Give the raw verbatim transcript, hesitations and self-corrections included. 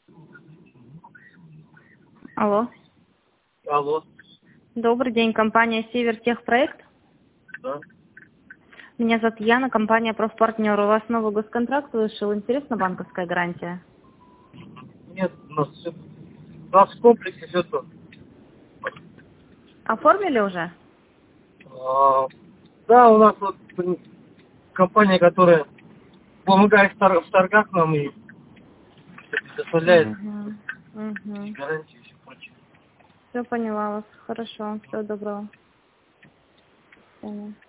Алло. Алло. Добрый день, компания Севертехпроект. Да. Меня зовут Яна, компания Профпартнер. У вас новый госконтракт вышел. Интересна банковская гарантия? Нет, у нас все. У нас в комплексе все то. Оформили уже? А, да, у нас вот м, компания, которая помогает в тор- в торгах нам и предоставляет Угу. Угу. гарантии и все прочее. Все поняла вас. Хорошо. Всего доброго. До свидания.